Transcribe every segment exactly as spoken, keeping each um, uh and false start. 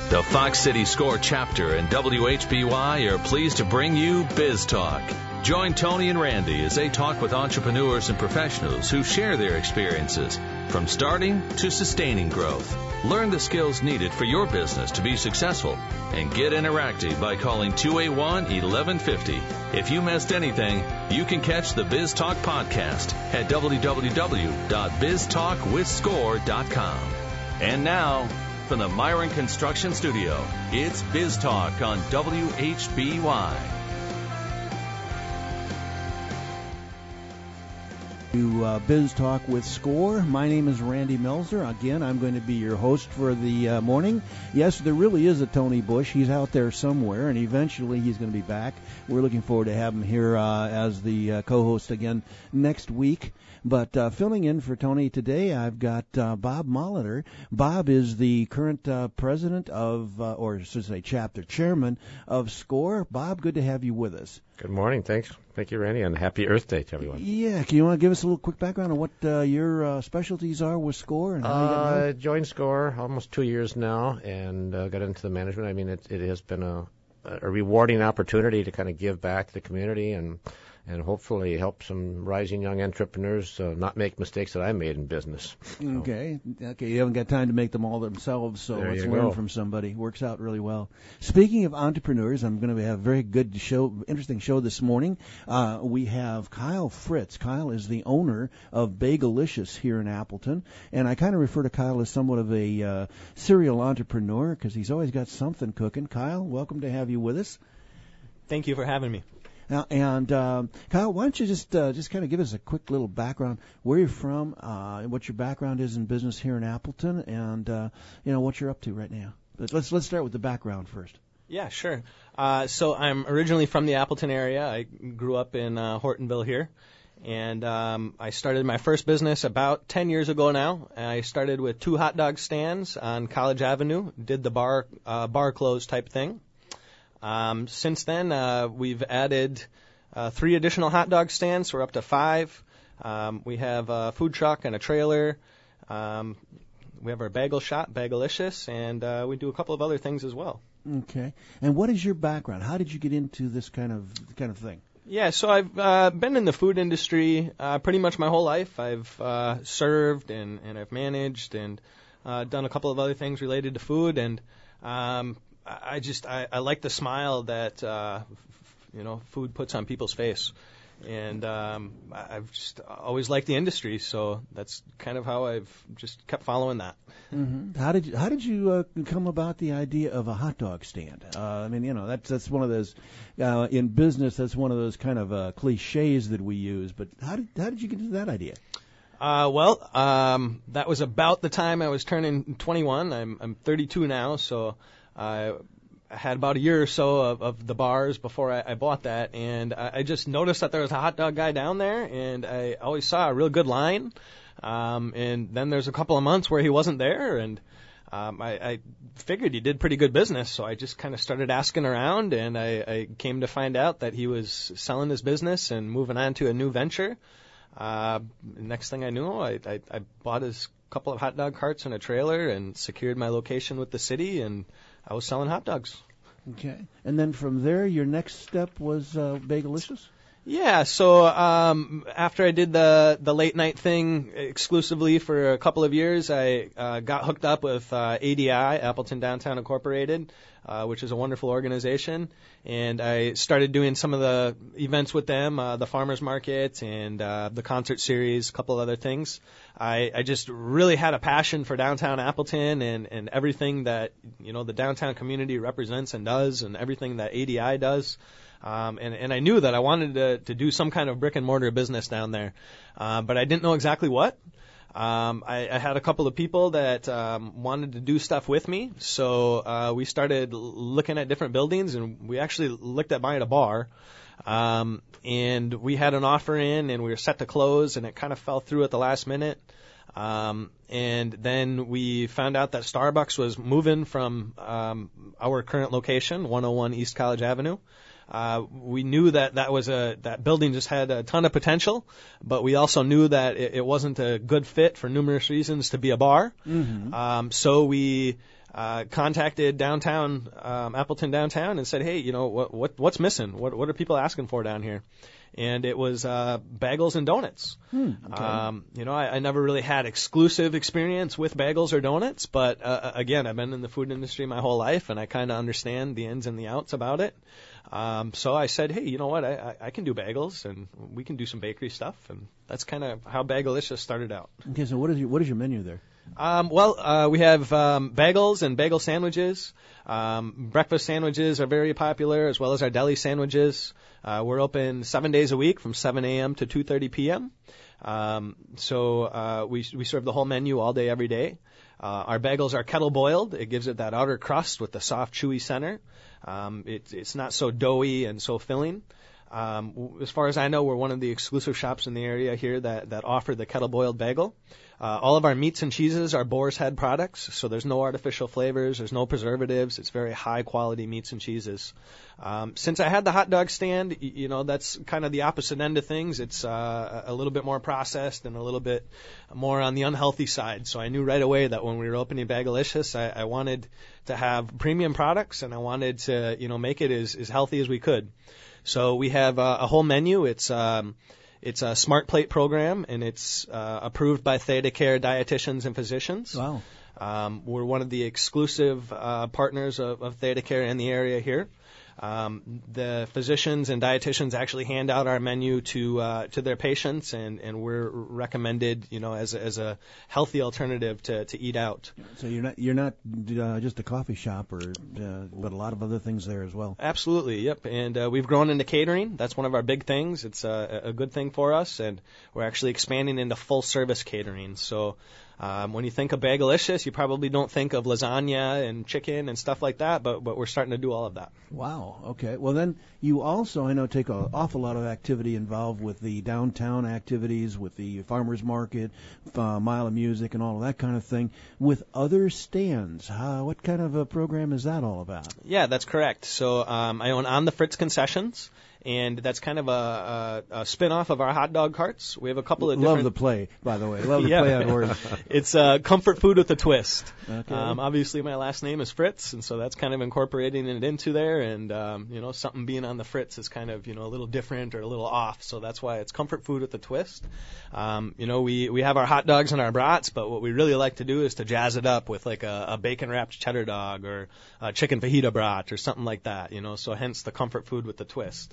The Fox City Score chapter and W H B Y are pleased to bring you Biz Talk. Join Tony and Randy as they talk with entrepreneurs and professionals who share their experiences from starting to sustaining growth. Learn the skills needed for your business to be successful and get interactive by calling two eight one, eleven fifty. If you missed anything, you can catch the Biz Talk podcast at w w w dot biz talk with score dot com. And now, from the Myron Construction Studio, it's Biz Talk on W H B Y. To uh, Biz Talk with Score. My name is Randy Melzer. Again, I'm going to be your host for the uh, morning. Yes, there really is a Tony Bush. He's out there somewhere, and eventually he's going to be back. We're looking forward to having him here uh, as the uh, co-host again next week. But uh, filling in for Tony today, I've got uh, Bob Molitor. Bob is the current uh, president of, uh, or should I say chapter chairman of SCORE. Bob, good to have you with us. Good morning. Thanks. Thank you, Randy, and happy Earth Day to everyone. Yeah. Can you want to give us a little quick background on what uh, your uh, specialties are with SCORE? And how you got uh, joined SCORE almost two years now and uh, got into the management. I mean, it, it has been a, a rewarding opportunity to kind of give back to the community and and hopefully help some rising young entrepreneurs uh, not make mistakes that I made in business. So. Okay. Okay. You haven't got time to make them all themselves, so there let's you learn go. from somebody. Works out really well. Speaking of entrepreneurs, I'm going to have a very good show, interesting show this morning. Uh, we have Kyle Fritz. Kyle is the owner of Bagelicious here in Appleton, and I kind of refer to Kyle as somewhat of a uh, serial entrepreneur because he's always got something cooking. Kyle, welcome to have you with us. Thank you for having me. Now, and um, Kyle, why don't you just uh, just kind of give us a quick little background, where you're from, uh, what your background is in business here in Appleton, and uh, you know what you're up to right now. But let's let's start with the background first. Yeah, sure. Uh, so I'm originally from the Appleton area. I grew up in uh, Hortonville here, and um, I started my first business about ten years ago now. I started with two hot dog stands on College Avenue, did the bar uh, bar close type thing. Um, since then, uh, we've added uh, three additional hot dog stands. So we're up to five. Um, we have a food truck and a trailer. Um, we have our bagel shop, Bagelicious, and uh, we do a couple of other things as well. Okay. And what is your background? How did you get into this kind of kind of thing? Yeah, so I've uh, been in the food industry uh, pretty much my whole life. I've uh, served and, and I've managed and uh, done a couple of other things related to food, and um, I just I, I like the smile that uh, you know food puts on people's face, and um, I've just always liked the industry, so that's kind of how I've just kept following that. Mm-hmm. How did you, how did you uh, come about the idea of a hot dog stand? Uh, I mean, you know, that's that's one of those uh, in business. That's one of those kind of uh, cliches that we use. But how did how did you get to that idea? Uh, well, um, that was about the time I was turning twenty-one. I'm I'm thirty-two now, so. I had about a year or so of, of the bars before I, I bought that, and I, I just noticed that there was a hot dog guy down there, and I always saw a real good line. Um, and then there's a couple of months where he wasn't there, and um, I, I figured he did pretty good business, so I just kind of started asking around, and I, I came to find out that he was selling his business and moving on to a new venture. Uh, next thing I knew, I, I, I bought his couple of hot dog carts and a trailer and secured my location with the city, and I was selling hot dogs. Okay. And then from there, your next step was uh, Bagelicious? Yeah, so um, after I did the, the late night thing exclusively for a couple of years, I uh, got hooked up with uh, A D I, Appleton Downtown Incorporated, uh, which is a wonderful organization, and I started doing some of the events with them, uh, the farmers market and uh, the concert series, a couple other things. I, I just really had a passion for downtown Appleton and, and everything that, you know, the downtown community represents and does, and everything that A D I does. Um, and, and I knew that I wanted to, to do some kind of brick and mortar business down there, uh, but I didn't know exactly what. Um, I, I had a couple of people that um, wanted to do stuff with me, so uh, we started looking at different buildings, and we actually looked at buying a bar. Um, and we had an offer in, and we were set to close, and it kind of fell through at the last minute. Um, and then we found out that Starbucks was moving from um, our current location, one oh one East College Avenue. Uh, we knew that that was a that building just had a ton of potential, but we also knew that it, it wasn't a good fit for numerous reasons to be a bar. Mm-hmm. Um, so we uh, contacted downtown, um, Appleton downtown and said, hey, you know, what, what what's missing? What what are people asking for down here? And it was uh, bagels and donuts. Hmm, okay. um, you know, I, I never really had exclusive experience with bagels or donuts, but uh, again, I've been in the food industry my whole life, and I kind of understand the ins and the outs about it. Um, so I said, hey, you know what? I, I, I can do bagels, and we can do some bakery stuff, and that's kind of how Bagelicious started out. Okay, so what is your what is your menu there? Um, well, uh, we have um, bagels and bagel sandwiches. Um, breakfast sandwiches are very popular, as well as our deli sandwiches. Uh, we're open seven days a week from seven a.m. to two thirty p.m. Um, so uh, we we serve the whole menu all day, every day. Uh, our bagels are kettle boiled. It gives it that outer crust with the soft, chewy center. Um, it, it's not so doughy and so filling. Um, as far as I know, we're one of the exclusive shops in the area here that, that offer the kettle boiled bagel. Uh, all of our meats and cheeses are Boar's Head products, so there's no artificial flavors, there's no preservatives. It's very high quality meats and cheeses. Um, since I had the hot dog stand, you, you know, that's kind of the opposite end of things. It's uh, a little bit more processed and a little bit more on the unhealthy side. So I knew right away that when we were opening Bagelicious, I, I wanted to have premium products, and I wanted to, you know, make it as, as healthy as we could. So we have uh, a whole menu. It's um, it's a Smart Plate program, and it's uh, approved by ThedaCare dietitians and physicians. Wow. Um, we're one of the exclusive uh, partners of, of ThedaCare in the area here. Um, the physicians and dietitians actually hand out our menu to uh, to their patients, and, and we're recommended, you know, as a, as a healthy alternative to, to eat out. So you're not you're not uh, just a coffee shop, or uh, but a lot of other things there as well. Absolutely, yep. And uh, we've grown into catering. That's one of our big things. It's a, a good thing for us, and we're actually expanding into full service catering. So. Um, when you think of Bagelicious, you probably don't think of lasagna and chicken and stuff like that, but but we're starting to do all of that. Wow. Okay. Well, then you also, I know, take an awful lot of activity involved with the downtown activities, with the farmers market, uh, Mile of Music, and all of that kind of thing. With other stands, how, what kind of a program is that all about? Yeah, that's correct. So um, I own On the Fritz Concessions. And that's kind of a, a, a spin-off of our hot dog carts. We have a couple of different... Love the play, by the way. Love the yeah. play on words. It's uh, comfort food with a twist. Okay. Um, obviously, my last name is Fritz, and so that's kind of incorporating it into there. And, um, you know, something being on the Fritz is kind of, you know, a little different or a little off. So that's why it's comfort food with a twist. Um, you know, we, we have our hot dogs and our brats, but what we really like to do is to jazz it up with like a, a bacon-wrapped cheddar dog or a chicken fajita brat or something like that, you know, so hence the comfort food with the twist.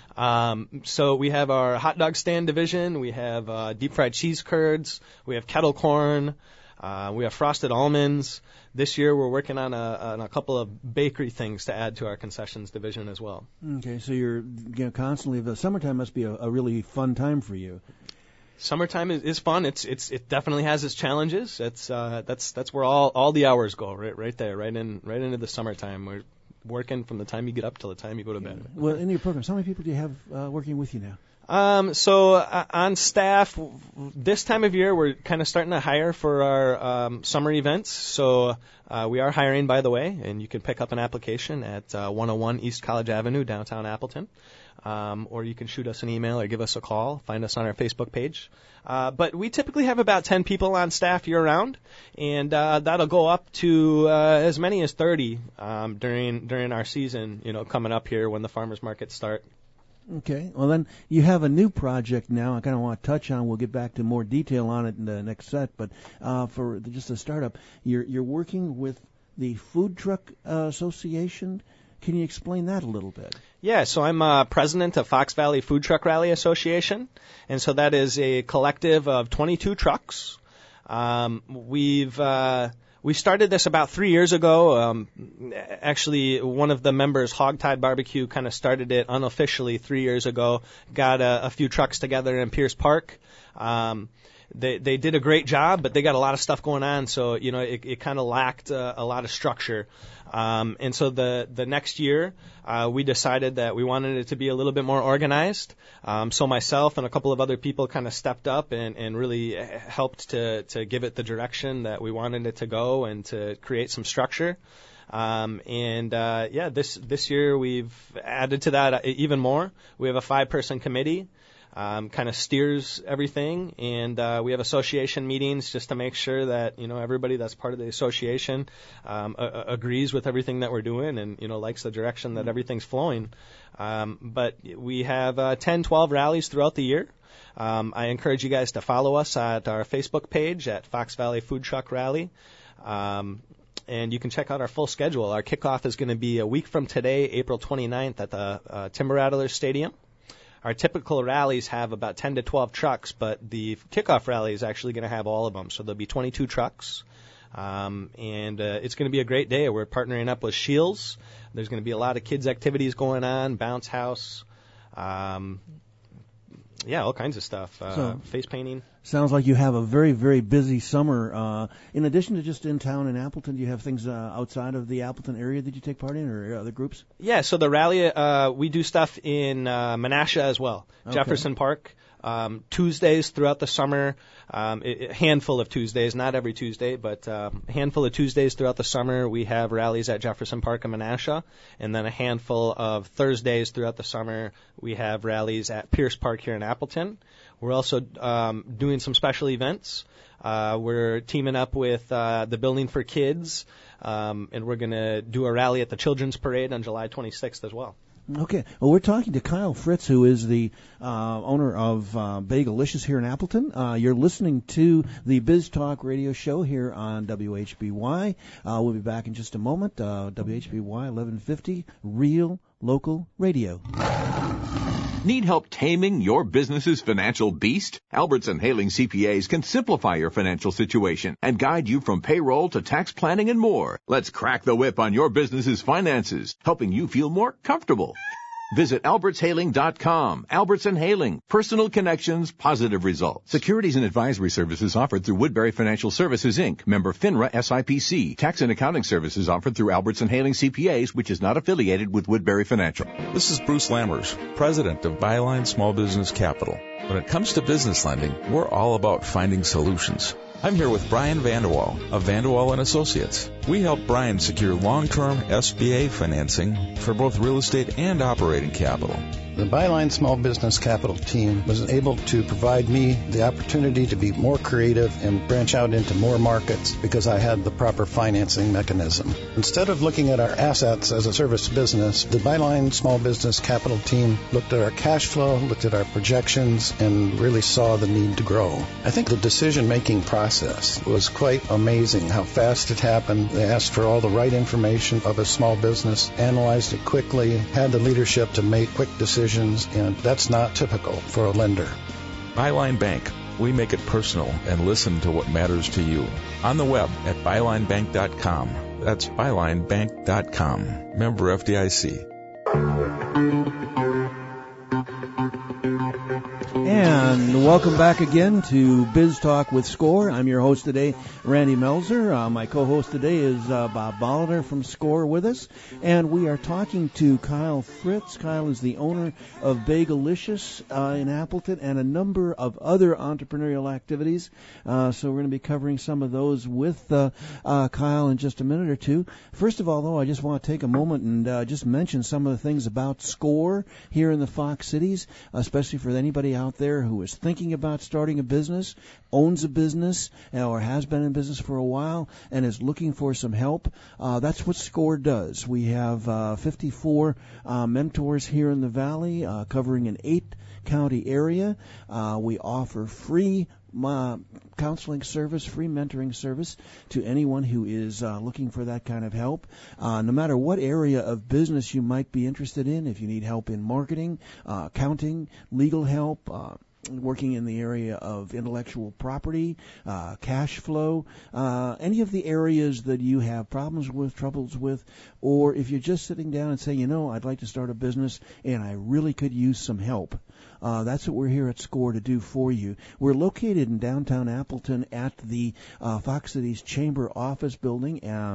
Um, so we have our hot dog stand division. We have uh, deep fried cheese curds. We have kettle corn. Uh, we have frosted almonds. This year we're working on a, on a couple of bakery things to add to our concessions division as well. Okay, so you're, you know, constantly. The summertime must be a, a really fun time for you. Summertime is, is fun. It's it's it definitely has its challenges. It's uh, that's that's where all all the hours go. Right right there. Right in right into the summertime. We're working from the time you get up till the time you go to bed. Well, in your program, how many people do you have uh, working with you now? Um, so uh, on staff, this time of year, we're kind of starting to hire for our um, summer events. So uh, we are hiring, by the way, and you can pick up an application at uh, one oh one East College Avenue, downtown Appleton. Um, or you can shoot us an email or give us a call. Find us on our Facebook page. Uh, but we typically have about ten people on staff year-round, and uh, that'll go up to uh, as many as thirty um, during during our season, you know, coming up here when the farmers markets start. Okay. Well, then you have a new project now I kind of want to touch on. We'll get back to more detail on it in the next set. But uh, for just a startup, you're, you're working with the Food Truck uh, Association. Can you explain that a little bit? Yeah, so I'm uh, president of Fox Valley Food Truck Rally Association, and so that is a collective of twenty-two trucks. Um, we've uh, we started this about three years ago. Um, actually, one of the members, Hogtied Barbecue, kind of started it unofficially three years ago. Got a, a few trucks together in Pierce Park. Um, They they did a great job, but they got a lot of stuff going on, so you know it, it kind of lacked uh, a lot of structure. Um, and so the the next year uh, we decided that we wanted it to be a little bit more organized. Um, so myself and a couple of other people kind of stepped up and, and really helped to to give it the direction that we wanted it to go and to create some structure. Um, and uh, yeah, this this year we've added to that even more. We have a five-person committee. um, kind of steers everything. And uh, we have association meetings just to make sure that, you know, everybody that's part of the association um, a- agrees with everything that we're doing and, you know, likes the direction that everything's flowing. Um, but we have uh, ten, twelve rallies throughout the year. Um, I encourage you guys to follow us at our Facebook page at Fox Valley Food Truck Rally. Um, and you can check out our full schedule. Our kickoff is going to be a week from today, April twenty-ninth, at the uh, Timber Rattlers Stadium. Our typical rallies have about ten to twelve trucks, but the kickoff rally is actually going to have all of them. So there'll be twenty-two trucks. Um, and uh, it's going to be a great day. We're partnering up with Shields. There's going to be a lot of kids' activities going on, bounce house, um, yeah, all kinds of stuff, uh, so, face painting. Sounds like you have a very, very busy summer. Uh, in addition to just in town in Appleton, do you have things uh, outside of the Appleton area that you take part in, or other groups? Yeah, so the rally, uh, we do stuff in uh, Menasha as well, okay. Jefferson Park. Um, Tuesdays throughout the summer, um, a handful of Tuesdays, not every Tuesday, but um, a handful of Tuesdays throughout the summer. We have rallies at Jefferson Park and Menasha, and then a handful of Thursdays throughout the summer. We have rallies at Pierce Park here in Appleton. We're also um, doing some special events. Uh, we're teaming up with uh, the Building for Kids, um, and we're going to do a rally at the Children's Parade on July twenty-sixth as well. Okay. Well, we're talking to Kyle Fritz, who is the uh, owner of uh, Bagelicious here in Appleton. Uh, you're listening to the Biz Talk radio show here on W H B Y. Uh, we'll be back in just a moment. Uh, W H B Y eleven fifty, Real Local Radio. Need help taming your business's financial beast? Albertson Hailing C P As can simplify your financial situation and guide you from payroll to tax planning and more. Let's crack the whip on your business's finances, helping you feel more comfortable. Visit alberts hailing dot com. Albertson Hailing. Personal connections, positive results. Securities and advisory services offered through Woodbury Financial Services, Incorporated. Member FINRA S I P C. Tax and accounting services offered through Albertson Hailing C P As, which is not affiliated with Woodbury Financial. This is Bruce Lammers, president of Byline Small Business Capital. When it comes to business lending, we're all about finding solutions. I'm here with Brian Vanderwall of Vanderwall and Associates. We help Brian secure long-term S B A financing for both real estate and operating capital. The Byline Small Business Capital team was able to provide me the opportunity to be more creative and branch out into more markets because I had the proper financing mechanism. Instead of looking at our assets as a service business, the Byline Small Business Capital team looked at our cash flow, looked at our projections, and really saw the need to grow. I think the decision-making process was quite amazing how fast it happened. They asked for all the right information of a small business, analyzed it quickly, had the leadership to make quick decisions, and that's not typical for a lender. Byline Bank. We make it personal and listen to what matters to you. On the web at byline bank dot com. That's byline bank dot com. Member F D I C. And welcome back again to Biz Talk with SCORE. I'm your host today, Randy Melzer. Uh, my co-host today is uh, Bob Bolliner from SCORE with us. And we are talking to Kyle Fritz. Kyle is the owner of Bagelicious uh, in Appleton and a number of other entrepreneurial activities. Uh, so we're going to be covering some of those with uh, uh, Kyle in just a minute or two. First of all, though, I just want to take a moment and uh, just mention some of the things about SCORE here in the Fox Cities, especially for anybody out there who is thinking about starting a business, owns a business, or has been in business for a while, and is looking for some help. Uh, that's what SCORE does. We have uh, fifty-four uh, mentors here in the Valley, uh, covering an eight-county area. Uh, we offer free Uh, counseling service, free mentoring service to anyone who is uh, looking for that kind of help. Uh, no matter what area of business you might be interested in, if you need help in marketing, uh, accounting, legal help, uh, working in the area of intellectual property, uh, cash flow, uh, any of the areas that you have problems with, troubles with, or if you're just sitting down and saying, you know, I'd like to start a business and I really could use some help. Uh, that's what we're here at SCORE to do for you. We're located in downtown Appleton at the uh, Fox Cities Chamber office building. Um,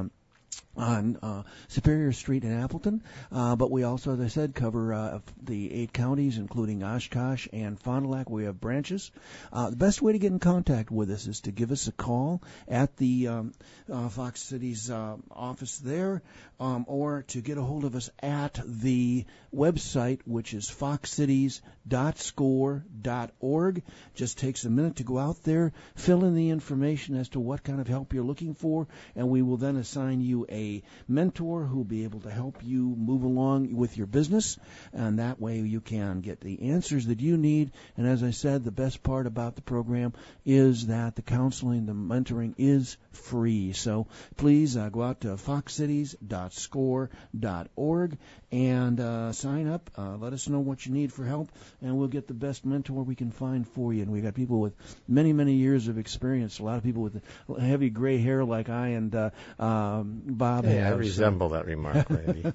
on uh, Superior Street in Appleton, uh, but we also, as I said, cover uh, the eight counties, including Oshkosh and Fond du Lac. We have branches. Uh, the best way to get in contact with us is to give us a call at the um, uh, Fox Cities uh, office there, um, or to get a hold of us at the website, which is fox cities dot score dot org. Just takes a minute to go out there, fill in the information as to what kind of help you're looking for, and we will then assign you a mentor who will be able to help you move along with your business, and that way you can get the answers that you need. And as I said, the best part about the program is that the counseling, the mentoring is free. So please uh, go out to fox cities dot score dot org and uh, sign up. Uh, let us know what you need for help, and we'll get the best mentor we can find for you. And we've got people with many, many years of experience, a lot of people with heavy gray hair like I and uh, um, Bob Hey, have. I resemble so. that remark, Randy.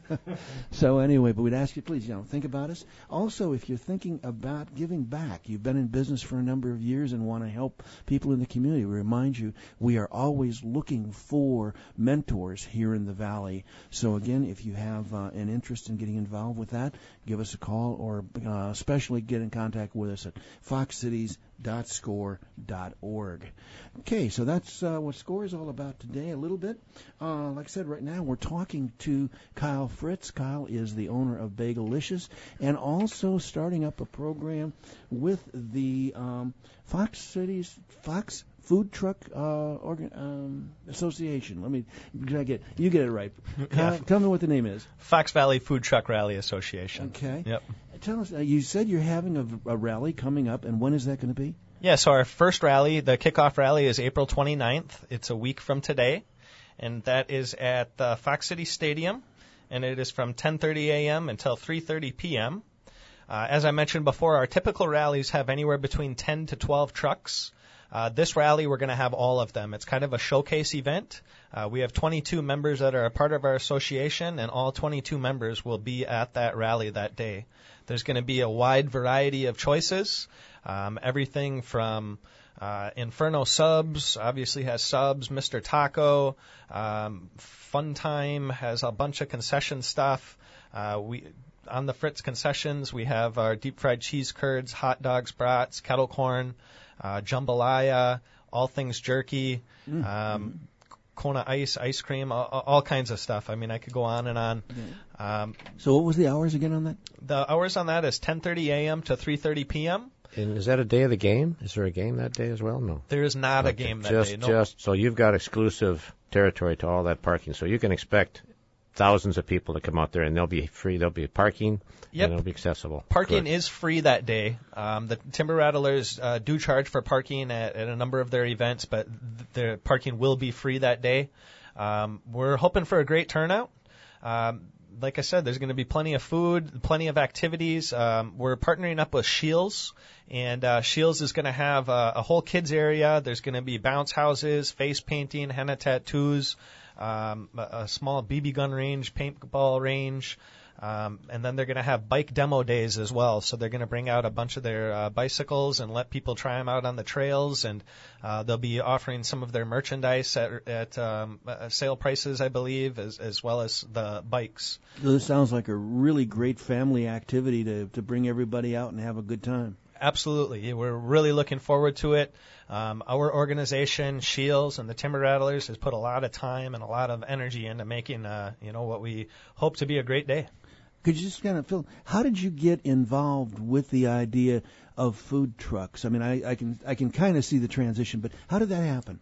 So anyway, but we'd ask you, please, you know, think about us. Also, if you're thinking about giving back, you've been in business for a number of years and want to help people in the community, we remind you we are always looking for mentors here in the Valley. So again, if you have uh, an interest in getting involved with that, give us a call, or uh, especially get in contact with us at fox cities dot score dot org. Okay, so that's uh, what SCORE is all about today, a little bit. Uh, like I said, right now we're talking to Kyle Fritz. Kyle is the owner of Bagelicious and also starting up a program with the um, Fox Cities, Fox Food Truck uh, organ, um, Association. Let me try to get you get it right. Kyle, Yeah. Tell me what the name is. Fox Valley Food Truck Rally Association. Okay. Yep. Tell us. Uh, you said you're having a, a rally coming up, and when is that going to be? Yeah, so our first rally, the kickoff rally, is April twenty-ninth. It's a week from today, and that is at the Fox City Stadium, and it is from ten thirty a.m. until three thirty p.m. Uh, as I mentioned before, our typical rallies have anywhere between ten to twelve trucks. Uh, this rally, we're going to have all of them. It's kind of a showcase event. Uh, we have twenty-two members that are a part of our association, and all twenty-two members will be at that rally that day. There's going to be a wide variety of choices, um, everything from uh, Inferno Subs, obviously has subs, Mister Taco, um, Fun Time has a bunch of concession stuff. Uh, we on the Fritz concessions, we have our deep fried cheese curds, hot dogs, brats, kettle corn, uh, jambalaya, all things jerky, mm-hmm. um, Kona ice, ice cream, all, all kinds of stuff. I mean, I could go on and on. Yeah. Um, so what was the hours again on that? The hours on that is ten thirty a.m. to three thirty p.m. And is that a day of the game? Is there a game that day as well? No. There is not okay. a game that just, day. No. Just so you've got exclusive territory to all that parking, so you can expect thousands of people to come out there, and they'll be free. There'll be parking, yep. and it'll be accessible. Parking Good. is free that day. Um, the Timber Rattlers uh, do charge for parking at, at a number of their events, but th- their parking will be free that day. Um, we're hoping for a great turnout. Um, like I said, there's going to be plenty of food, plenty of activities. Um, we're partnering up with Shields, and uh, Shields is going to have a, a whole kids area. There's going to be bounce houses, face painting, henna tattoos, um, a, a small B B gun range, paintball range. Um, and then they're going to have bike demo days as well. So they're going to bring out a bunch of their uh, bicycles and let people try them out on the trails. And uh, they'll be offering some of their merchandise at, at um, uh, sale prices, I believe, as, as well as the bikes. So this sounds like a really great family activity to, to bring everybody out and have a good time. Absolutely. We're really looking forward to it. Um, our organization, Shields and the Timber Rattlers, has put a lot of time and a lot of energy into making, uh, you know, what we hope to be a great day. Could you just kind of fill? How did you get involved with the idea of food trucks? I mean, I, I can I can kind of see the transition, but how did that happen?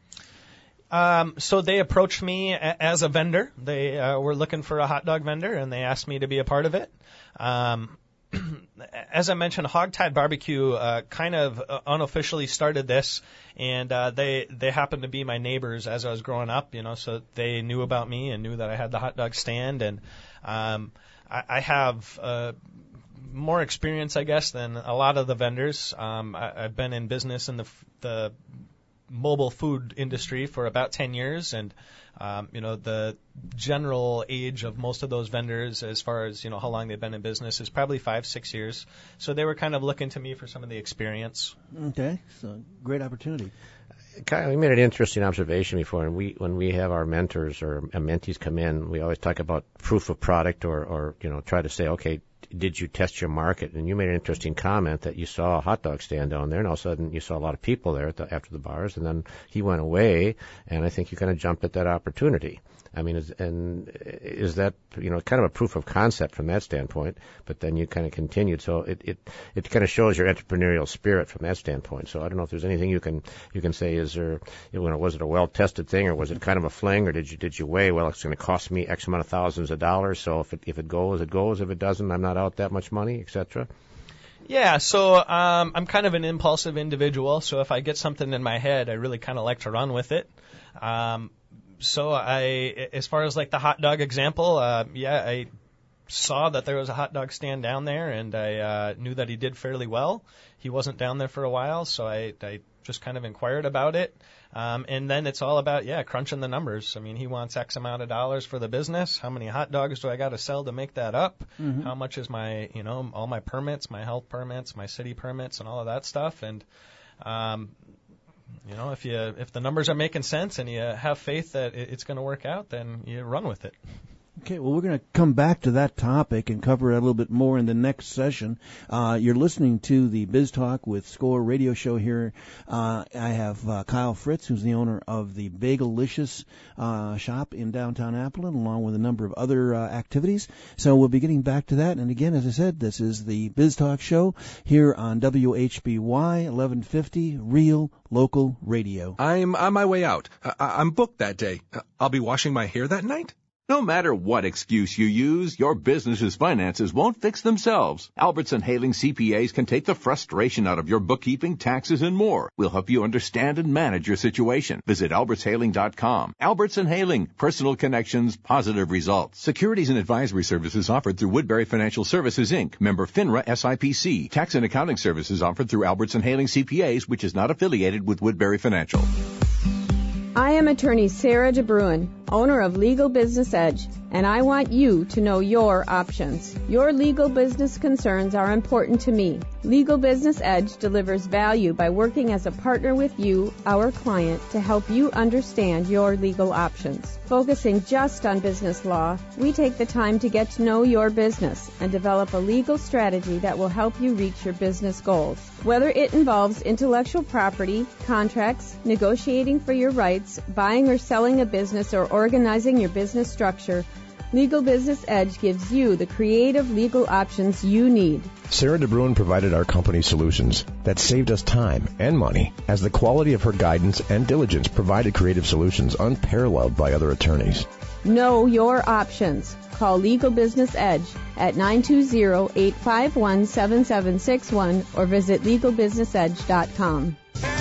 Um, so they approached me a- as a vendor. They uh, were looking for a hot dog vendor, and they asked me to be a part of it. Um, as I mentioned, Hogtied Barbecue uh, kind of uh, unofficially started this, and uh, they they happened to be my neighbors as I was growing up, you know, so they knew about me and knew that I had the hot dog stand, and um, I, I have uh, more experience, I guess, than a lot of the vendors. Um, I, I've been in business in the the mobile food industry for about ten years, and um, you know, the general age of most of those vendors, as far as, you know, how long they've been in business, is probably five, six years. So they were kind of looking to me for some of the experience. Okay, so great opportunity. Kyle, you made an interesting observation before, and we, when we have our mentors or mentees come in, we always talk about proof of product, or, or you know, try to say, okay, did you test your market? And you made an interesting comment that you saw a hot dog stand down there, and all of a sudden you saw a lot of people there at the, after the bars, and then he went away, and I think you kind of jumped at that opportunity. I mean, is, and is that, you know, kind of a proof of concept from that standpoint, but then you kind of continued. So it, it, it kind of shows your entrepreneurial spirit from that standpoint. So I don't know if there's anything you can, you can say, is there, you know, was it a well-tested thing, or was it kind of a fling, or did you, did you weigh, well, it's going to cost me X amount of thousands of dollars, so if it, if it goes, it goes, if it doesn't, I'm not out that much money, et cetera? Yeah, so um, I'm kind of an impulsive individual, so if I get something in my head, I really kind of like to run with it. Um, So I, as far as like the hot dog example, uh, yeah, I saw that there was a hot dog stand down there, and I uh, knew that he did fairly well. He wasn't down there for a while, so I, I just kind of inquired about it. Um, and then it's all about, yeah, crunching the numbers. I mean, he wants X amount of dollars for the business. How many hot dogs do I got to sell to make that up? Mm-hmm. How much is my, you know, all my permits, my health permits, my city permits, and all of that stuff. And, um, you know, if you if the numbers are making sense and you have faith that it's going to work out, then you run with it. Okay, well, we're going to come back to that topic and cover it a little bit more in the next session. Uh, you're listening to the Biz Talk with Score radio show here. Uh, I have uh, Kyle Fritz, who's the owner of the Bagelicious uh, shop in downtown Appleton, along with a number of other uh, activities. So we'll be getting back to that. And again, as I said, this is the Biz Talk show here on W H B Y eleven fifty, Real Local Radio. I'm on my way out. I- I'm booked that day. I'll be washing my hair that night. No matter what excuse you use, your business's finances won't fix themselves. Albertson Haling C P As can take the frustration out of your bookkeeping, taxes, and more. We'll help you understand and manage your situation. Visit alberts haling dot com. Albertson Haling. Personal connections, positive results. Securities and advisory services offered through Woodbury Financial Services, Incorporated. Member FINRA S I P C. Tax and accounting services offered through Albertson Haling C P As, which is not affiliated with Woodbury Financial. I am attorney Sarah DeBruin, owner of Legal Business Edge, and I want you to know your options. Your legal business concerns are important to me. Legal Business Edge delivers value by working as a partner with you, our client, to help you understand your legal options. Focusing just on business law, we take the time to get to know your business and develop a legal strategy that will help you reach your business goals. Whether it involves intellectual property, contracts, negotiating for your rights, buying or selling a business, or organizing your business structure, Legal Business Edge gives you the creative legal options you need. Sarah DeBruin provided our company solutions that saved us time and money, as the quality of her guidance and diligence provided creative solutions unparalleled by other attorneys. Know your options. Call Legal Business Edge at nine two zero, eight five one, seven seven six one or visit legal business edge dot com.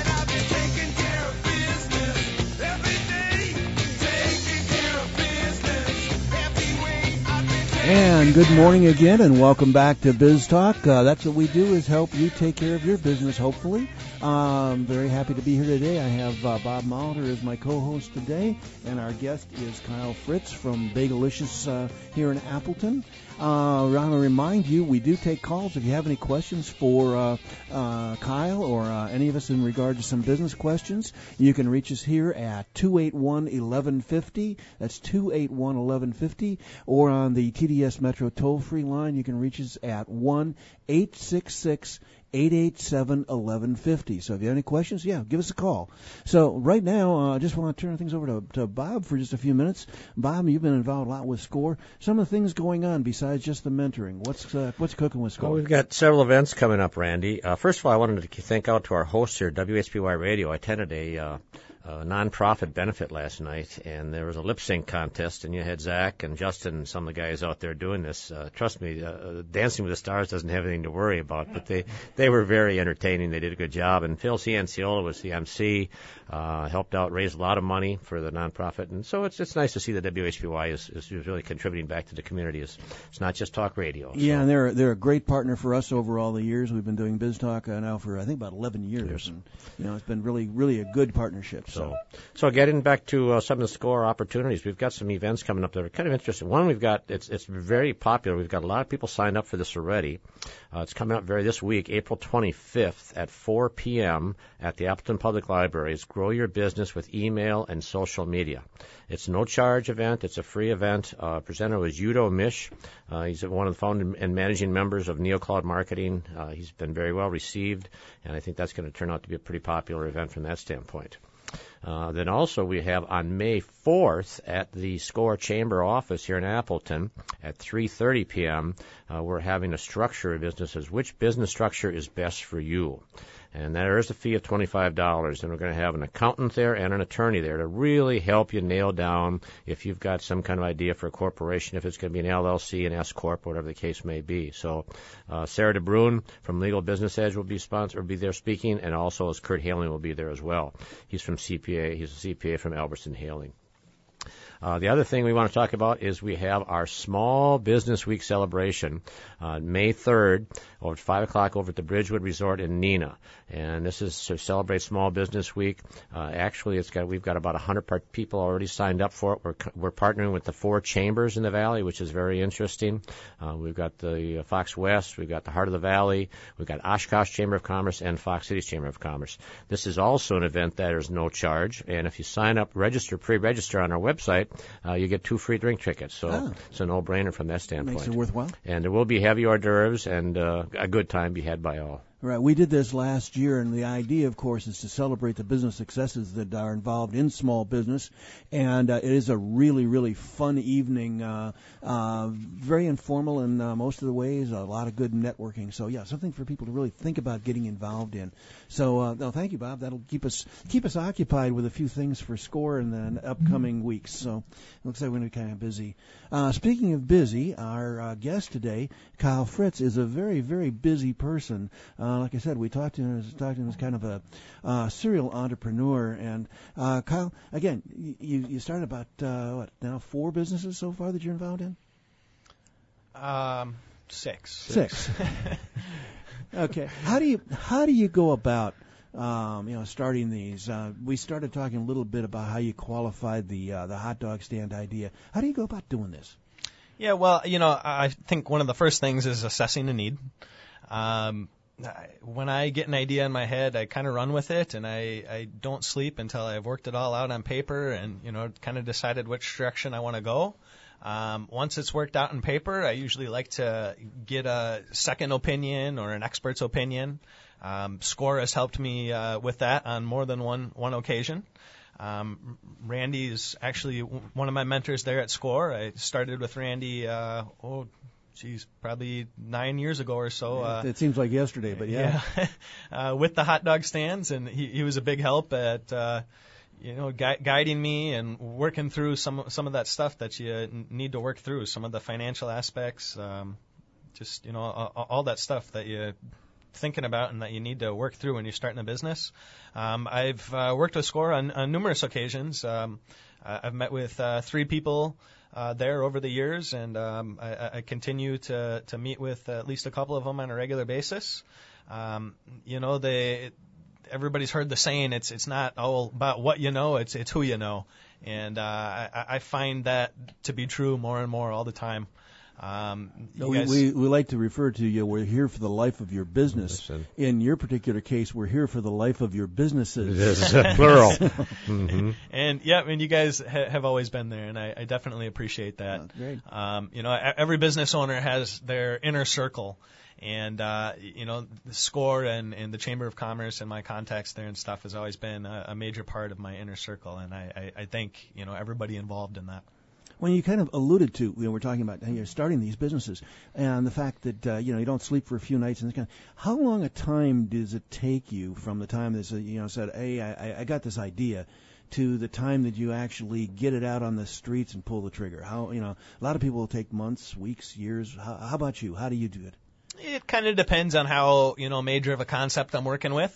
And good morning again, and welcome back to Biz Talk. Uh, that's what we do, is help you take care of your business, hopefully. Um, very happy to be here today. I have uh, Bob Molitor as my co-host today, and our guest is Kyle Fritz from Bagelicious uh, here in Appleton. Uh, I want to remind you, we do take calls. If you have any questions for uh, uh, Kyle or uh, any of us in regard to some business questions, you can reach us here at two eight one, eleven fifty. That's two eight one, eleven fifty. Or on the T D S Metro toll-free line, you can reach us at one eight six six, eight eight seven, eleven fifty. So if you have any questions, yeah, give us a call. So right now, I uh, just want to turn things over to, to Bob for just a few minutes. Bob, you've been involved a lot with SCORE. Some of the things going on besides just the mentoring. What's uh, what's cooking with SCORE? Well, we've got several events coming up, Randy. Uh, first of all, I wanted to thank out to our hosts here at W H B Y Radio. I attended a uh, uh, non-profit benefit last night, and there was a lip sync contest, and you had Zach and Justin and some of the guys out there doing this. Uh, trust me, uh, Dancing with the Stars doesn't have anything to worry about, but they, they were very entertaining. They did a good job, and Phil Cianciola was the M C, uh, helped out, raised a lot of money for the nonprofit, and so it's it's nice to see that W H B Y is, is really contributing back to the community. It's, it's not just talk radio. Yeah, so. and they're they're a great partner for us over all the years. We've been doing Biz Talk uh, now for I think about eleven years, Yes. and you know it's been really really a good partnership. So, so getting back to uh, some of the SCORE opportunities, we've got some events coming up that are kind of interesting. One, we've got it's it's very popular. We've got a lot of people signed up for this already. Uh, it's coming up very this week, April twenty-fifth at four p.m. at the Appleton Public Library. It's Grow Your Business with Email and Social Media. It's a no-charge event. It's a free event. Uh, presenter was Udo Misch. Uh, he's one of the founding and managing members of NeoCloud Marketing. Uh, he's been very well received, and I think that's going to turn out to be a pretty popular event from that standpoint. Uh, then also we have on May fourth at the SCORE Chamber office here in Appleton at three thirty p.m. Uh, we're having a structure of businesses. Which business structure is best for you? And there is a fee of twenty-five dollars, and we're going to have an accountant there and an attorney there to really help you nail down if you've got some kind of idea for a corporation, if it's going to be an L L C, an S Corp, whatever the case may be. So uh, Sarah DeBruin from Legal Business Edge will be sponsor, will be there speaking, and also as Kurt Haling will be there as well. He's from C P A. He's a C P A from Albertson Haling. Uh, the other thing we want to talk about is we have our Small Business Week celebration on uh, May third over at five o'clock over at the Bridgewood Resort in Neenah. And this is to celebrate Small Business Week. Uh, actually, it's got we've got about one hundred part- people already signed up for it. We're we're partnering with the four chambers in the Valley, which is very interesting. Uh, we've got the uh, Fox West, we've got the Heart of the Valley, we've got Oshkosh Chamber of Commerce, and Fox Cities Chamber of Commerce. This is also an event that is no charge, and if you sign up, register, pre-register on our website, Uh, you get two free drink tickets, so oh. it's a no-brainer from that standpoint. Makes it worthwhile. And there will be heavy hors d'oeuvres and uh, a good time be had by all. Right. We did this last year, and the idea, of course, is to celebrate the business successes that are involved in small business. And uh, it is a really, really fun evening, uh, uh, very informal in uh, most of the ways, a lot of good networking. So, yeah, something for people to really think about getting involved in. So, uh, no, thank you, Bob. That'll keep us keep us occupied with a few things for SCORE in the upcoming weeks. So, it looks like we're going to be kind of busy. Uh, speaking of busy, our uh, guest today, Kyle Fritz, is a very, very busy person. Uh, Uh, like I said, we talked to him as, talked to him as kind of a uh, serial entrepreneur. And uh, Kyle, again, you you started about uh, what now four businesses so far that you're involved in? Um, six. Six. Okay. How do you how do you go about um, you know starting these? Uh, we started talking a little bit about how you qualified the uh, the hot dog stand idea. How do you go about doing this? Yeah, well, you know, I think one of the first things is assessing the need. Um, When I get an idea in my head, I kind of run with it, and I, I don't sleep until I've worked it all out on paper and, you know, kind of decided which direction I want to go. Um, once it's worked out in paper, I usually like to get a second opinion or an expert's opinion. Um, SCORE has helped me uh, with that on more than one, one occasion. Um, Randy is actually one of my mentors there at SCORE. I started with Randy, uh, oh, geez, probably nine years ago or so. Uh, it seems like yesterday, but yeah. yeah. uh, with the hot dog stands, and he, he was a big help at, uh, you know, gui- guiding me and working through some some of that stuff that you need to work through, some of the financial aspects, um, just, you know, all, all that stuff that you're thinking about and that you need to work through when you're starting a business. Um, I've uh, worked with SCORE on, on numerous occasions. Um, I've met with uh, three people Uh, there over the years, and um, I, I continue to, to meet with at least a couple of them on a regular basis. Um, you know, they everybody's heard the saying, it's it's not all about what you know, it's it's who you know, and uh, I, I find that to be true more and more all the time. Um, we, guys, we we like to refer to you. We're here for the life of your business. Listen. In your particular case, we're here for the life of your businesses. It is plural. Mm-hmm. And yeah, I mean, you guys ha- have always been there, and I, I definitely appreciate that. Oh, great. Um, you know, every business owner has their inner circle, and uh, you know, the SCORE and, and the Chamber of Commerce and my contacts there and stuff has always been a, a major part of my inner circle, and I, I, I thank you know everybody involved in that. When you kind of alluded to, you know, we're talking about you're starting these businesses, and the fact that uh, you know you don't sleep for a few nights, and this kind of, how long a time does it take you from the time that you know said, hey, I, I got this idea, to the time that you actually get it out on the streets and pull the trigger? How you know a lot of people will take months, weeks, years. How, how about you? How do you do it? It kind of depends on how you know major of a concept I'm working with.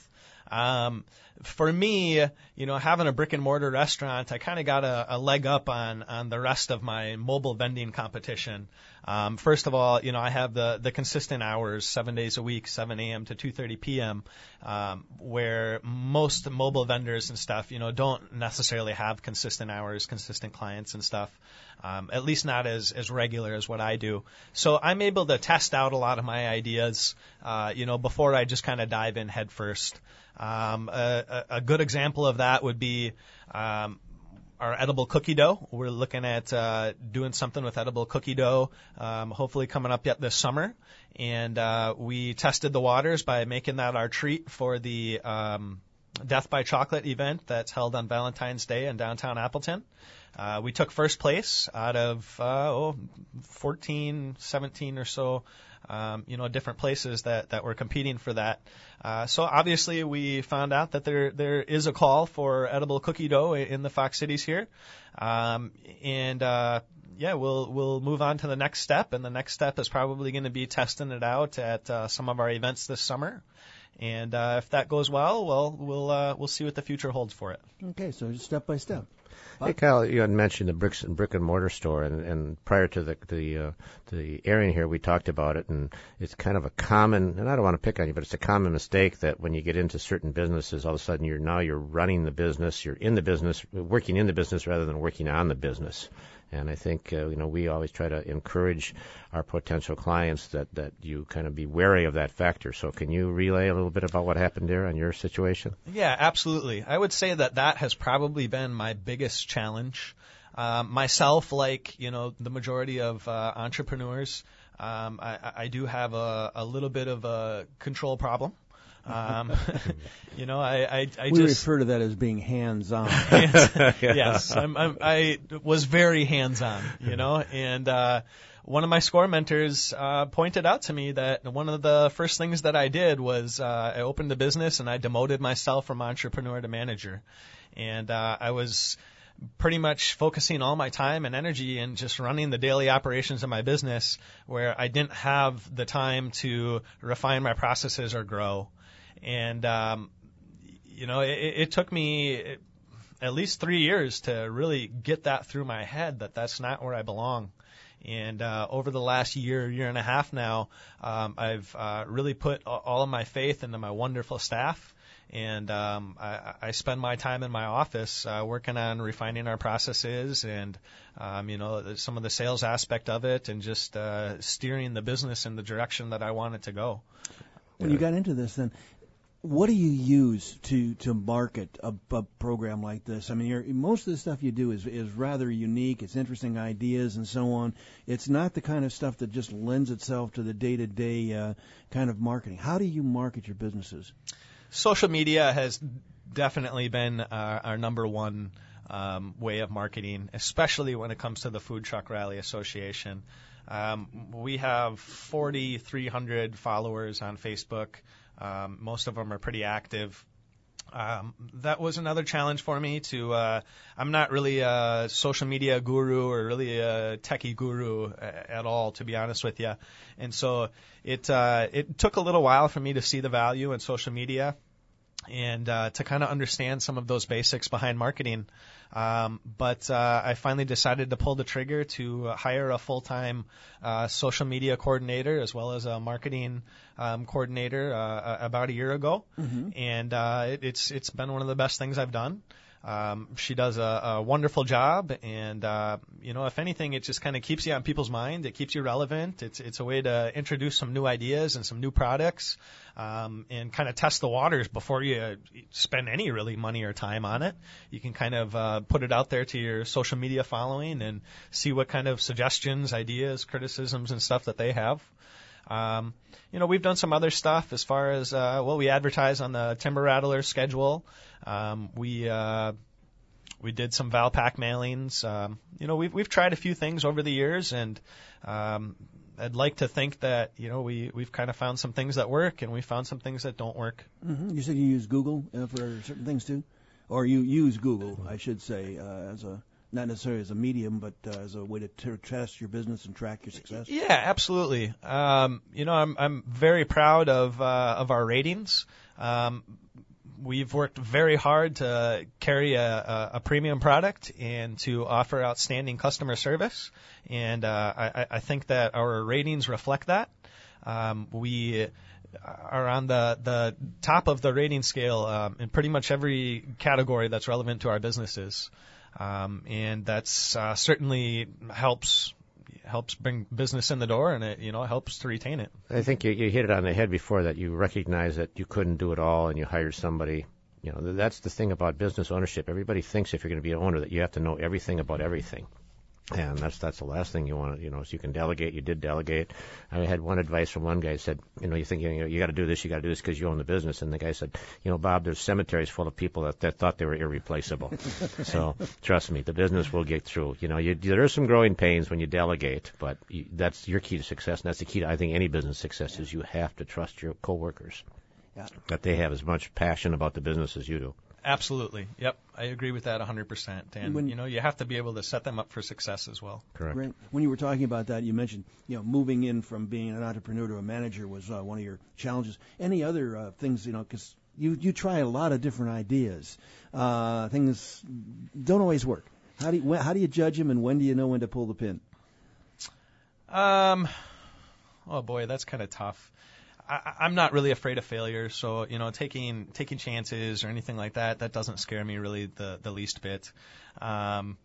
Um, for me, you know, having a brick and mortar restaurant, I kind of got a, a leg up on, on the rest of my mobile vending competition. Um, first of all, you know, I have the, the consistent hours, seven days a week, seven a.m. to two thirty p.m., um, where most mobile vendors and stuff, you know, don't necessarily have consistent hours, consistent clients and stuff, um, at least not as, as regular as what I do. So I'm able to test out a lot of my ideas, uh, you know, before I just kind of dive in head first. Um, a, a good example of that would be um, our edible cookie dough. We're looking at uh, doing something with edible cookie dough, um, hopefully coming up yet this summer. And uh, we tested the waters by making that our treat for the um, Death by Chocolate event that's held on Valentine's Day in downtown Appleton. Uh, we took first place out of uh, oh, fourteen, seventeen or so Um, you know, different places that, that were competing for that. Uh, so obviously we found out that there there is a call for edible cookie dough in the Fox Cities here. Um, and uh, yeah, we'll we'll move on to the next step, and the next step is probably going to be testing it out at uh, some of our events this summer. And uh, if that goes well, well, we'll uh, we'll see what the future holds for it. Okay, so just step by step. Hey, Kyle, you had mentioned the bricks and brick and mortar store, and, and prior to the the uh, the airing here, we talked about it, and it's kind of a common, and I don't want to pick on you, but it's a common mistake that when you get into certain businesses, all of a sudden you're now you're running the business, you're in the business, working in the business rather than working on the business. And I think, uh, you know, we always try to encourage our potential clients that, that you kind of be wary of that factor. So can you relay a little bit about what happened there on your situation? Yeah, absolutely. I would say that that has probably been my biggest challenge. Um, myself, like, you know, the majority of uh, entrepreneurs, um, I, I do have a, a little bit of a control problem. Um, you know, I, I, I we just refer to that as being hands-on. hands, yes, I'm, I'm, I was very hands-on. You know, and uh, one of my SCORE mentors uh, pointed out to me that one of the first things that I did was uh, I opened a business and I demoted myself from entrepreneur to manager, and uh, I was pretty much focusing all my time and energy in just running the daily operations of my business, where I didn't have the time to refine my processes or grow. And, um, you know, it, it took me at least three years to really get that through my head, that that's not where I belong. And uh, over the last year, year and a half now, um, I've uh, really put all of my faith into my wonderful staff. And um, I, I spend my time in my office uh, working on refining our processes and, um, you know, some of the sales aspect of it, and just uh, steering the business in the direction that I want it to go. When you got into this, then, what do you use to, to market a, a program like this? I mean, you're, most of the stuff you do is, is rather unique. It's interesting ideas and so on. It's not the kind of stuff that just lends itself to the day-to-day uh, kind of marketing. How do you market your businesses? Social media has definitely been uh, our number one um, way of marketing, especially when it comes to the Food Truck Rally Association. Um, we have forty-three hundred followers on Facebook. Um, most of them are pretty active. Um, that was another challenge for me to, uh, I'm not really a social media guru or really a techie guru at all, to be honest with you. And so it, uh, it took a little while for me to see the value in social media and, uh, to kind of understand some of those basics behind marketing. Um, but, uh, I finally decided to pull the trigger to hire a full-time, uh, social media coordinator as well as a marketing, um, coordinator, uh, about a year ago. Mm-hmm. And, uh, it, it's, it's been one of the best things I've done. Um, she does a, a wonderful job, and uh, you know, if anything, it just kind of keeps you on people's mind. It keeps you relevant. It's it's a way to introduce some new ideas and some new products, um, and kind of test the waters before you spend any really money or time on it. You can kind of uh, put it out there to your social media following and see what kind of suggestions, ideas, criticisms, and stuff that they have. Um, you know, we've done some other stuff as far as, uh, well, we advertise on the Timber Rattler schedule. Um, we, uh, we did some Valpak mailings. Um, you know, we've, we've tried a few things over the years, and, um, I'd like to think that, you know, we, we've kind of found some things that work, and we found some things that don't work. Mm-hmm. You said you use Google uh, for certain things too? Or you use Google, I should say, uh, as a, not necessarily as a medium, but uh, as a way to t- test your business and track your success? Yeah, absolutely. Um, you know, I'm I'm very proud of uh, of our ratings. Um, we've worked very hard to carry a, a, a premium product and to offer outstanding customer service, and uh, I, I think that our ratings reflect that. Um, we are on the, the top of the rating scale um, in pretty much every category that's relevant to our businesses, um, and that's uh, certainly helps helps bring business in the door, and it you know helps to retain it. I think you, you hit it on the head before that. You recognize that you couldn't do it all, and you hired somebody. You know, that's the thing about business ownership. Everybody thinks if you're going to be an owner that you have to know everything about everything. And that's that's the last thing you want to, you know, so you can delegate. You did delegate. I had one advice from one guy said, you know, you think, you know, you got to do this, you got to do this because you own the business. And the guy said, you know, Bob, there's cemeteries full of people that, that thought they were irreplaceable. So trust me, the business will get through. You know, you, there are some growing pains when you delegate, but you, that's your key to success. And that's the key to, I think, any business success is you have to trust your coworkers. Yeah. That they have as much passion about the business as you do. Absolutely. Yep. I agree with that one hundred percent. And, when, you know, you have to be able to set them up for success as well. Correct. Right. When you were talking about that, you mentioned, you know, moving in from being an entrepreneur to a manager was uh, one of your challenges. Any other uh, things, you know, because you, you try a lot of different ideas. Uh, things don't always work. How do you, when, how do you judge them, and when do you know when to pull the pin? Um, oh, boy, that's kind of tough. I, I'm not really afraid of failure, so you know, taking taking chances or anything like that, that doesn't scare me really the the least bit. Um,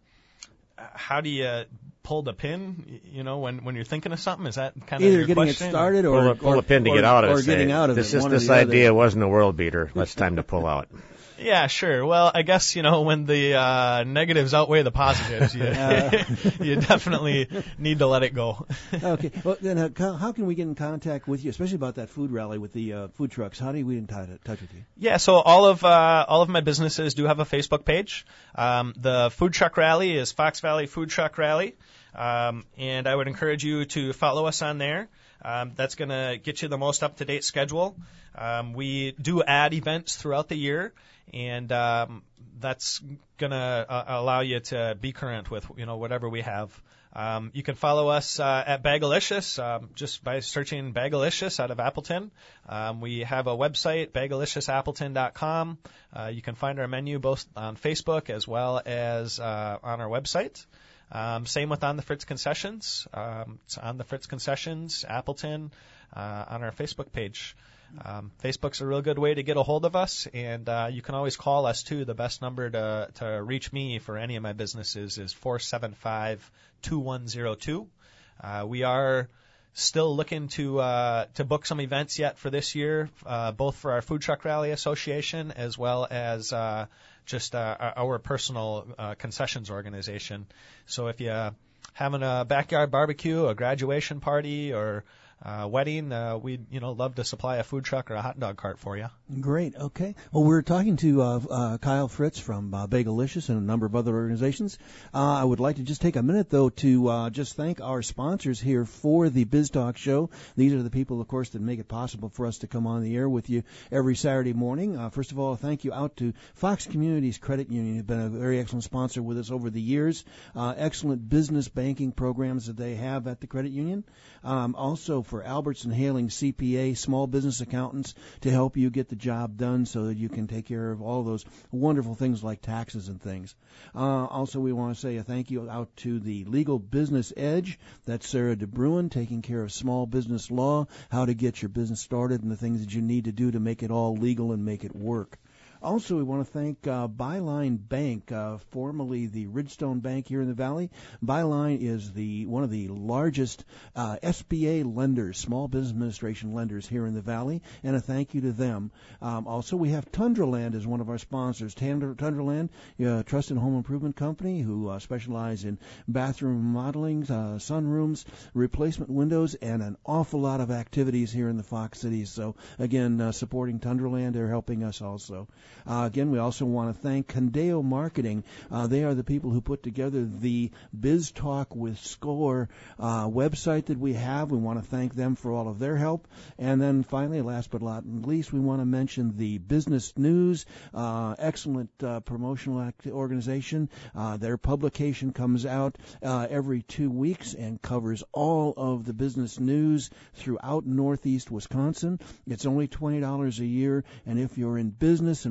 how do you pull the pin? You know, when when you're thinking of something, is that kind of either your getting question? it started or pull, a, pull or, a pin to or, get out of or it. getting say, out of this it. Is, One this or the idea other. wasn't a world beater. It's time to pull out. Yeah, sure. Well, I guess, you know, when the uh, negatives outweigh the positives, you, uh, you definitely need to let it go. Okay. Well, then uh, how can we get in contact with you, especially about that food rally with the uh, food trucks? How do we get in touch with you? Yeah, so all of uh, all of my businesses do have a Facebook page. Um, the food truck rally is Fox Valley Food Truck Rally, um, and I would encourage you to follow us on there. Um, that's going to get you the most up-to-date schedule. Um, we do add events throughout the year, and um, that's going to uh, allow you to be current with, you know, whatever we have. Um, you can follow us uh, at Bagalicious um, just by searching Bagalicious out of Appleton. Um, we have a website, bagalicious appleton dot com. Uh, you can find our menu both on Facebook as well as uh, on our website. Um, same with On the Fritz Concessions. Um, it's On the Fritz Concessions, Appleton, uh, on our Facebook page. Um, Facebook's a real good way to get a hold of us, and uh, you can always call us, too. The best number to, to reach me for any of my businesses is four seven five, two one zero two. Uh, we are still looking to uh, to book some events yet for this year, uh, both for our Food Truck Rally Association as well as uh, just uh, our personal uh, concessions organization. So if you're having a backyard barbecue, a graduation party, or uh, wedding, uh, we'd you know love to supply a food truck or a hot dog cart for you. Great. Okay. Well, we're talking to uh, uh, Kyle Fritz from uh, Bagalicious and a number of other organizations. Uh, I would like to just take a minute, though, to uh, just thank our sponsors here for the Biz Talk Show. These are the people, of course, that make it possible for us to come on the air with you every Saturday morning. Uh, first of all, thank you out to Fox Communities Credit Union, who've been a very excellent sponsor with us over the years. Uh, excellent business banking programs that they have at the credit union. Um, also for Albertson Haling C P A, small business accountants, to help you get the job done so that you can take care of all those wonderful things like taxes and things. Uh, also, we want to say a thank you out to the Legal Business Edge. That's Sarah DeBruin, taking care of small business law, how to get your business started, and the things that you need to do to make it all legal and make it work. Also, we want to thank uh, Byline Bank, uh, formerly the Ridgestone Bank here in the Valley. Byline is the one of the largest uh, S B A lenders, Small Business Administration lenders here in the Valley, and a thank you to them. Um, also, we have Tundraland as one of our sponsors. Tundra, Tundraland, a trusted home improvement company who uh, specialize in bathroom remodeling, uh, sunrooms, replacement windows, and an awful lot of activities here in the Fox Cities. So, again, uh, supporting Tundraland, they're helping us also. Uh, again, we also want to thank Condeo Marketing. Uh, they are the people who put together the Biz Talk with Score uh, website that we have. We want to thank them for all of their help. And then finally, last but not least, we want to mention the Business News, uh, excellent uh, promotional act- organization. Uh, their publication comes out uh, every two weeks and covers all of the business news throughout Northeast Wisconsin. It's only twenty dollars a year, and if you're in business and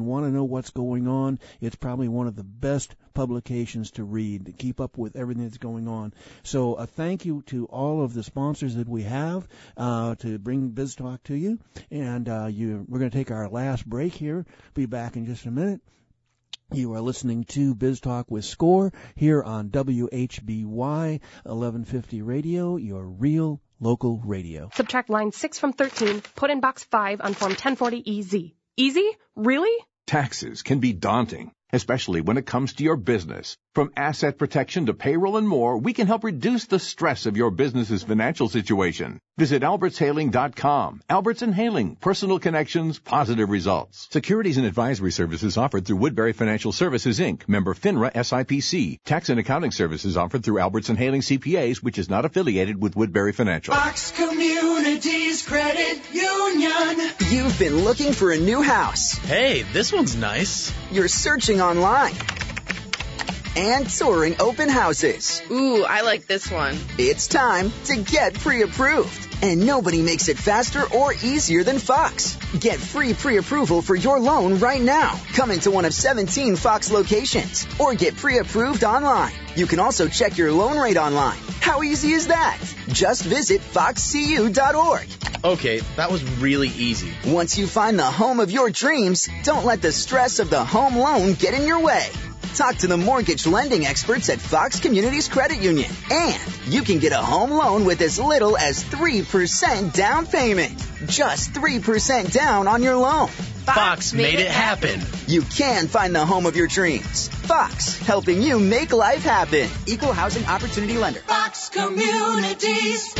want to know what's going on, it's probably one of the best publications to read to keep up with everything that's going on. So a thank you to all of the sponsors that we have uh, to bring BizTalk to you. And uh, you, we're going to take our last break here. Be back in just a minute. You are listening to BizTalk with Score here on W H B Y eleven fifty Radio, your real local radio. Subtract line six from thirteen. Put in box five on form ten forty E Z. Easy? Really? Taxes can be daunting, especially when it comes to your business. From asset protection to payroll and more, we can help reduce the stress of your business's financial situation. Visit alberts hailing dot com. Alberts and Hailing, personal connections, positive results. Securities and advisory services offered through Woodbury Financial Services, Incorporated, member FINRA S I P C. Tax and accounting services offered through Alberts and Hailing C P As, which is not affiliated with Woodbury Financial. Fox Communities Credit Union. You've been looking for a new house. Hey, this one's nice. You're searching online and touring open houses. Ooh, I like this one. It's time to get pre-approved. And nobody makes it faster or easier than Fox. Get free pre-approval for your loan right now. Come into one of seventeen Fox locations or get pre-approved online. You can also check your loan rate online. How easy is that? Just visit fox c u dot org. Okay, that was really easy. Once you find the home of your dreams, don't let the stress of the home loan get in your way. Talk to the mortgage lending experts at Fox Communities Credit Union. And you can get a home loan with as little as three percent down payment. Just three percent down on your loan. Fox made it happen. You can find the home of your dreams. Fox, helping you make life happen. Equal Housing Opportunity Lender. Fox Communities.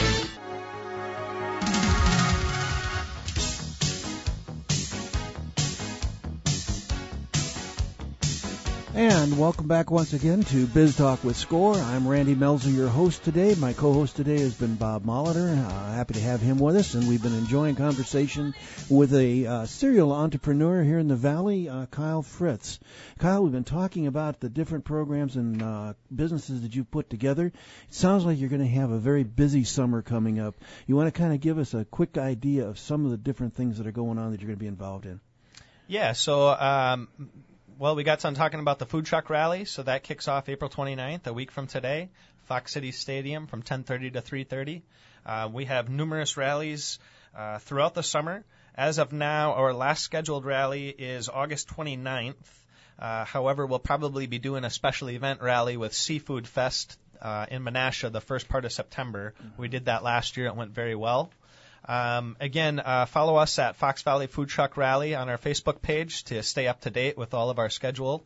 And welcome back once again to Biz Talk with Score. I'm Randy Melzer, your host today. My co-host today has been Bob Molitor. Uh, happy to have him with us, and we've been enjoying conversation with a uh, serial entrepreneur here in the Valley, uh, Kyle Fritz. Kyle, we've been talking about the different programs and uh, businesses that you've put together. It sounds like you're going to have a very busy summer coming up. You want to kind of give us a quick idea of some of the different things that are going on that you're going to be involved in? Yeah, so... Um Well, we got done talking about the food truck rally, so that kicks off April twenty-ninth, a week from today, Fox City Stadium from ten thirty to three thirty. Uh, we have numerous rallies uh, throughout the summer. As of now, our last scheduled rally is August twenty-ninth. Uh, however, we'll probably be doing a special event rally with Seafood Fest uh, in Menasha the first part of September. Mm-hmm. We did that last year. It went very well. Um, again, uh, follow us at Fox Valley Food Truck Rally on our Facebook page to stay up to date with all of our schedule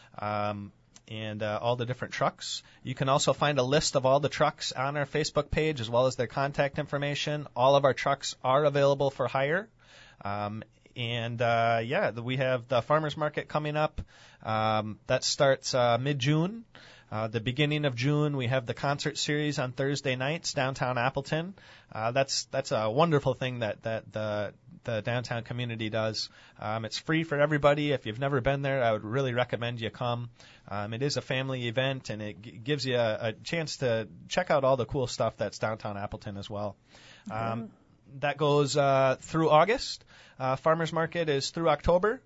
um, and uh, all the different trucks. You can also find a list of all the trucks on our Facebook page as well as their contact information. All of our trucks are available for hire. Um, and, uh, yeah, we have the farmers market coming up. Um, that starts uh, mid-June. Uh, the beginning of June, we have the concert series on Thursday nights downtown Appleton. Uh, that's that's a wonderful thing that that the the downtown community does. Um, it's free for everybody. If you've never been there, I would really recommend you come. Um, it is a family event, and it g- gives you a, a chance to check out all the cool stuff that's downtown Appleton as well. Um, that goes uh, through August. Uh, Farmers Market is through October.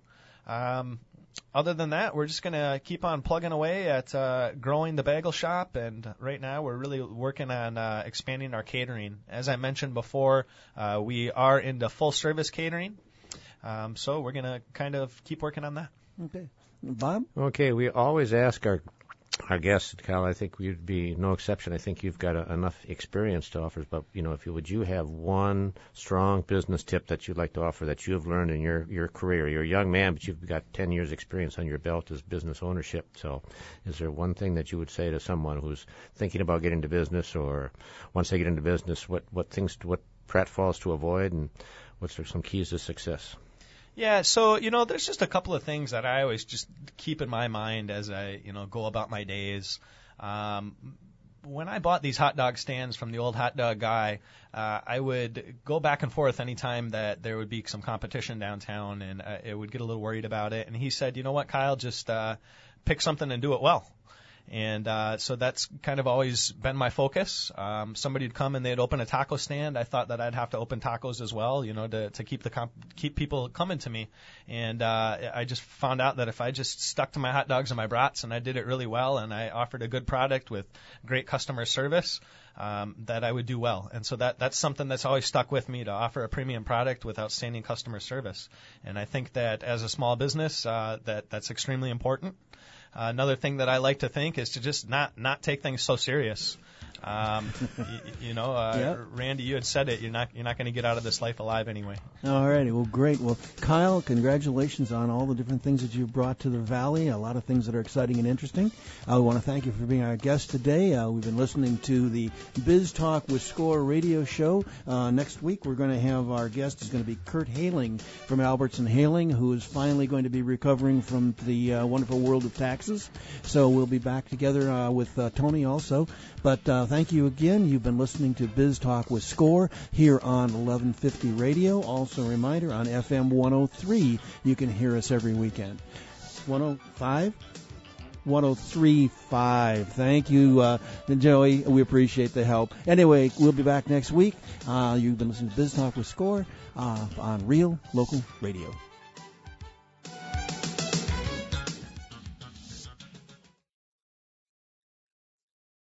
Um, Other than that, we're just going to keep on plugging away at uh, growing the bagel shop, and right now we're really working on uh, expanding our catering. As I mentioned before, uh, we are into full-service catering, um, so we're going to kind of keep working on that. Okay. Bob? Okay, we always ask our our guests, Kyle, I think you'd be no exception. I think you've got a, enough experience to offer, but, you know, if you would you have one strong business tip that you'd like to offer that you have learned in your, your career? You're a young man, but you've got ten years experience on your belt as business ownership. So is there one thing that you would say to someone who's thinking about getting into business, or once they get into business, what, what things, what pratfalls to avoid, and what's there some keys to success? Yeah, so, you know, there's just a couple of things that I always just keep in my mind as I, you know, go about my days. Um, when I bought these hot dog stands from the old hot dog guy, uh, I would go back and forth anytime that there would be some competition downtown, and uh, I would get a little worried about it. And he said, you know what, Kyle, just uh, pick something and do it well. And uh, so that's kind of always been my focus. Um, somebody would come and they'd open a taco stand. I thought that I'd have to open tacos as well, you know, to, to keep the comp- keep people coming to me. And uh, I just found out that if I just stuck to my hot dogs and my brats and I did it really well and I offered a good product with great customer service, um, that I would do well. And so that that's something that's always stuck with me, to offer a premium product with outstanding customer service. And I think that as a small business, uh, that that's extremely important. Uh, another thing that I like to think is to just not not take things so serious. Um, you, you know, uh, yep. Randy, you had said it. You're not you're not going to get out of this life alive anyway. All righty. Well, great. Well, Kyle, congratulations on all the different things that you've brought to the Valley. A lot of things that are exciting and interesting. I want to thank you for being our guest today. Uh, we've been listening to the Biz Talk with Score radio show. Uh, next week, we're going to have our guest is going to be Kurt Haling from Albertson Haling, who is finally going to be recovering from the uh, wonderful world of taxes. So we'll be back together uh, with uh, Tony also. But uh, thank you again. You've been listening to Biz Talk with Score here on eleven fifty Radio. Also a reminder, on F M one oh three, you can hear us every weekend. one oh five? one oh three point five. Thank you, uh, Joey. We appreciate the help. Anyway, we'll be back next week. Uh, you've been listening to Biz Talk with Score uh, on Real Local Radio.